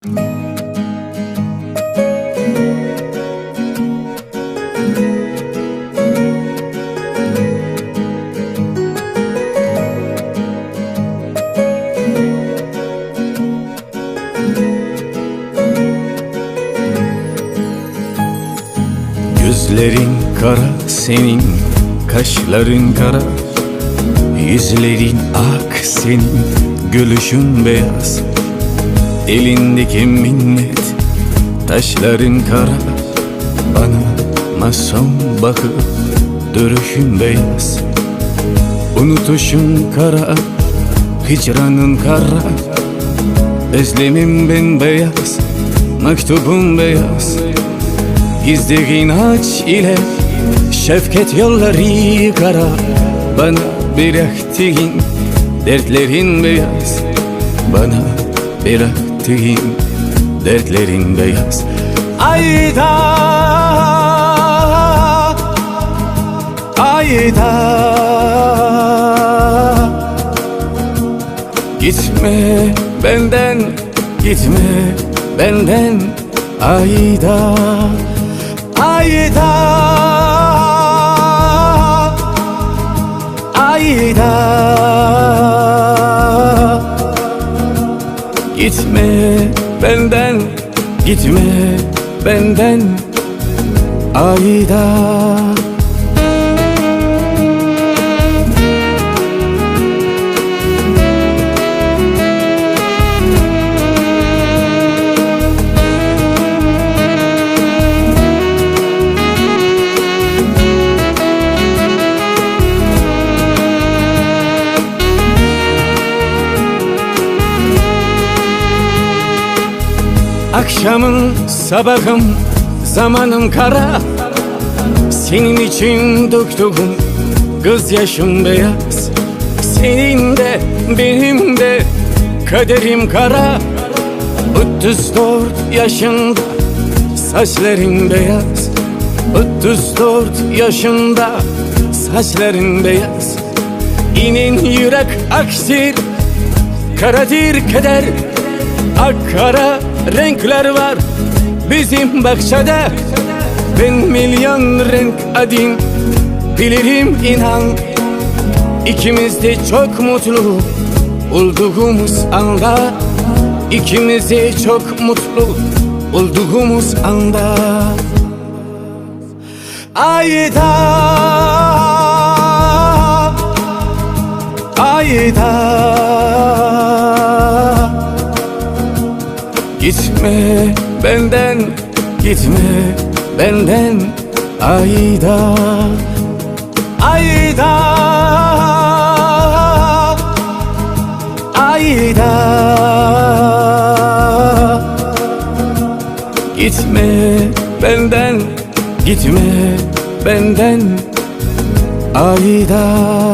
Gözlerin kara senin, kaşların kara, yüzlerin ak senin, gülüşün beyaz. Elindeki minnet taşların kara, bana masum bakıp duruşun beyaz. Unutuşun kara, hicranın kara, özlemim bembeyaz, mektubum beyaz. Gizli inanç ile şefkat yolları kara, bana bıraktığın dertlerin beyaz, bana bıraktığın dertlerin beyaz. Ayda, ayda, gitme benden, gitme benden. Ayda, ayda, ayda, gitme benden, gitme benden. Ayda. Akşamın sabahım, zamanım kara, senin için döktüğüm gözyaşım beyaz. Senin de benim de kaderim kara. 34 yaşında saçların beyaz, 34 yaşında saçların beyaz. İnin yürek aksir, karadır keder, ak kara renkler var bizim bahçede. Ben milyon renk adın bilirim inan. İkimiz de çok mutlu olduğumuz anda, İkimiz de çok mutlu olduğumuz anda. Ayda, ayda, gitme benden, gitme benden. Ayda, ayda, ayda, gitme benden, gitme benden. Ayda.